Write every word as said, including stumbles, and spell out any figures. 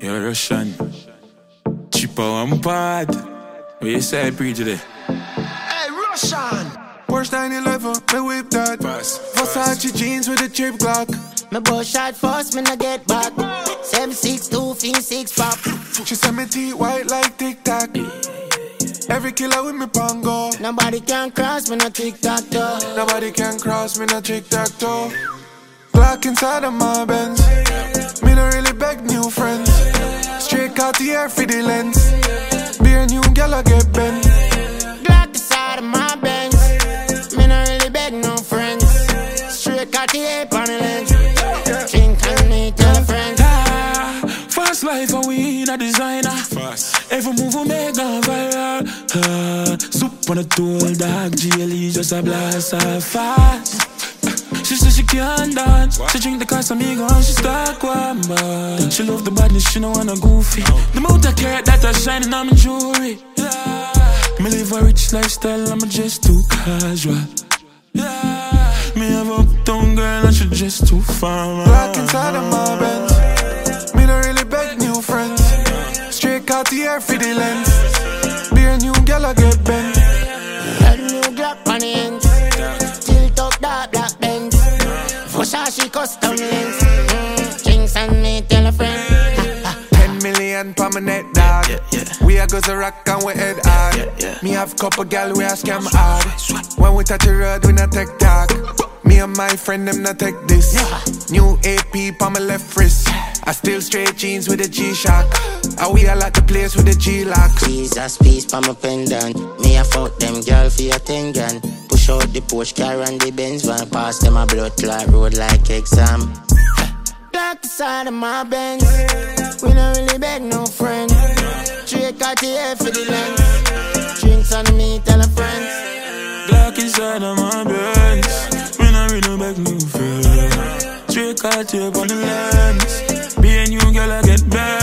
You're Russian. Cheaper one pod. What you say, pre today? Hey, Russian! Porsche nine eleven, me whip that. Fast, Versace jeans with a chip Glock. Me both shot first, me no get back. seven six two, fin six pop. She said me teeth white like Tic Tac. Every killer with me pongo. Nobody can cross me, no tic-tac toe. Nobody can cross me, no tic-tac-toe. Glock inside of my Benz. Me no really beg new friends. Straight Cartier for the lens. Beer new gal I get bent. Glock inside of my Benz. Me no really beg no friends. Straight Cartier on the lens. Drink and me tell friends. Ah, fast life and we in a designer. Fast. Every move we make on viral. Ah, soup on a tool, dog. G L E just a blast off fast. She said she can't dance. What? She drink the Casamigo and she start one bar. Then she love the badness, she don't wanna goofy. No. The amount of carrot that are shining on my jewelry. Yeah. Me live a rich lifestyle, I'm just too casual. Yeah. Me have a uptown girl and she just too far. Black inside of my Benz. Me don't really beg new friends. Straight Cartier for the lens. Beer new gal I get bent. Got new Glock on the end. Tilt up that black Benz. Versace custom lens. Mm, Jinx and me tell a friend. Ten million pa my net dog. Yeah, yeah. We a go to rock and we head hard. Yeah, yeah. Me have couple gal we a scam hard. When we touch the road we not take talk. Me and my friend them not take this. Yeah. New A P pa my left wrist. I still straight jeans with a G-Shock. And we all at the place with the G-Lock. Jesus peace pa my pendant. Me a fuck them girl for your ten gun. Push out the Porsche car and the Benz van. Pass them a blood clot road like exam. Black side of my Benz. We don't really beg no friend. Straight Cartier for the lens. Drinks on me tell a friend. Black inside of my Benz. We not really beg new friends. Straight Cartier on the lens. Be a new girl I get back.